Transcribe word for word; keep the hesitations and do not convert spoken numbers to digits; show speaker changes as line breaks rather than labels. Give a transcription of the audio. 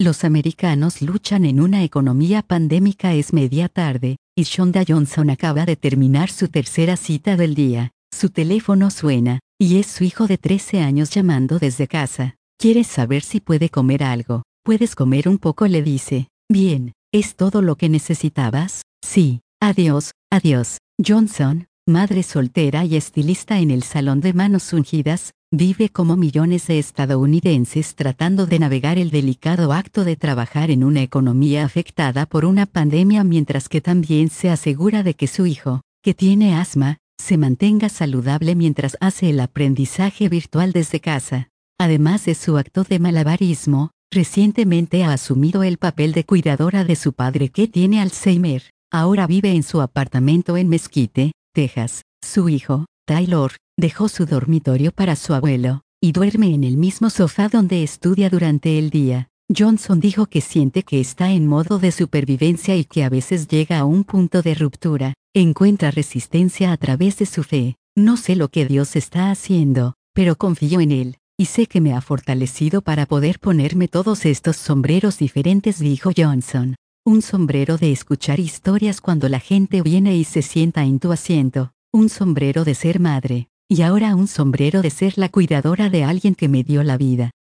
Los americanos luchan en una economía pandémica. Es media tarde, y Shonda Johnson acaba de terminar su tercera cita del día. Su teléfono suena, y es su hijo de trece años llamando desde casa. ¿Quieres saber si puede comer algo? ¿Puedes comer un poco?, le dice. Bien, ¿es todo lo que necesitabas? Sí. Adiós, adiós. Johnson, madre soltera y estilista en el salón de manos ungidas, vive como millones de estadounidenses tratando de navegar el delicado acto de trabajar en una economía afectada por una pandemia, mientras que también se asegura de que su hijo, que tiene asma, se mantenga saludable mientras hace el aprendizaje virtual desde casa. Además de su acto de malabarismo, recientemente ha asumido el papel de cuidadora de su padre, que tiene Alzheimer. Ahora vive en su apartamento en Mesquite, Texas. Su hijo, Taylor, dejó su dormitorio para su abuelo, y duerme en el mismo sofá donde estudia durante el día. Johnson dijo que siente que está en modo de supervivencia y que a veces llega a un punto de ruptura. Encuentra resistencia a través de su fe. No sé lo que Dios está haciendo, pero confío en Él, y sé que me ha fortalecido para poder ponerme todos estos sombreros diferentes, dijo Johnson. Un sombrero de escuchar historias cuando la gente viene y se sienta en tu asiento. Un sombrero de ser madre. Y ahora un sombrero de ser la cuidadora de alguien que me dio la vida.